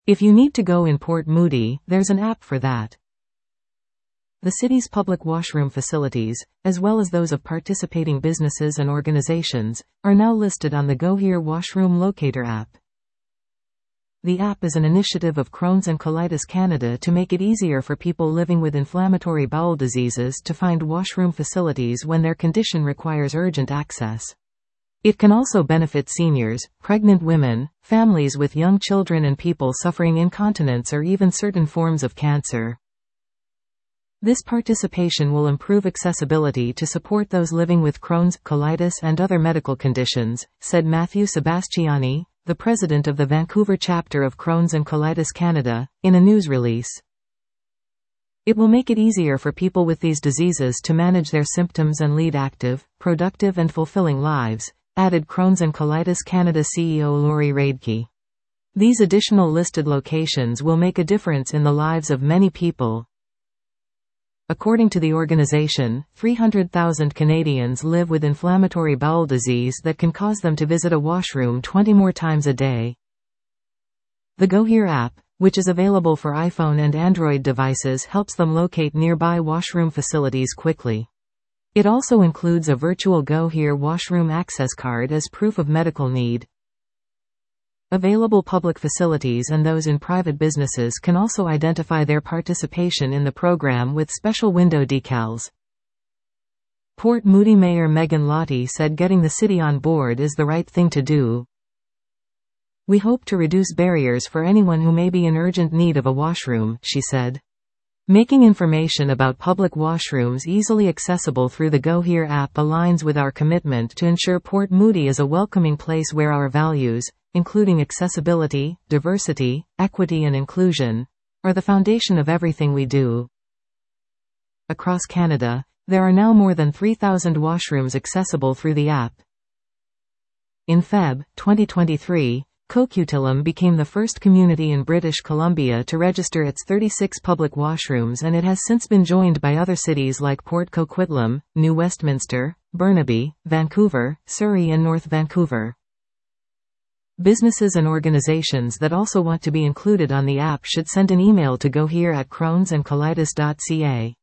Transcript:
If you need to go in Port Moody, there's an app for that. The city's public washroom facilities, as well as those of participating businesses and organizations, are now listed on the Go Here Washroom Locator app. The app is an initiative of Crohn's and Colitis Canada to make it easier for people living with inflammatory bowel diseases to find washroom facilities when their condition requires urgent access. It can also benefit seniors, pregnant women, families with young children and people suffering incontinence or even certain forms of cancer. This participation will improve accessibility to support those living with Crohn's, colitis and other medical conditions, said Matthew Sebastiani, the president of the Vancouver chapter of Crohn's and Colitis Canada, in a news release. It will make it easier for people with these diseases to manage their symptoms and lead active, productive and fulfilling lives, added Crohn's and Colitis Canada CEO Lori Radke. These additional listed locations will make a difference in the lives of many people. According to the organization, 300,000 Canadians live with inflammatory bowel disease that can cause them to visit a washroom 20 more times a day. The Go Here app, which is available for iPhone and Android devices, helps them locate nearby washroom facilities quickly. It also includes a virtual Go Here washroom access card as proof of medical need. Available public facilities and those in private businesses can also identify their participation in the program with special window decals. Port Moody Mayor Megan Lottie said getting the city on board is the right thing to do. We hope to reduce barriers for anyone who may be in urgent need of a washroom, she said. Making information about public washrooms easily accessible through the Go Here app aligns with our commitment to ensure Port Moody is a welcoming place where our values, including accessibility, diversity, equity and inclusion, are the foundation of everything we do. Across Canada, there are now more than 3,000 washrooms accessible through the app. In Feb. 2023, Coquitlam became the first community in British Columbia to register its 36 public washrooms, and it has since been joined by other cities like Port Coquitlam, New Westminster, Burnaby, Vancouver, Surrey and North Vancouver. Businesses and organizations that also want to be included on the app should send an email to gohere@crohnsandcolitis.ca.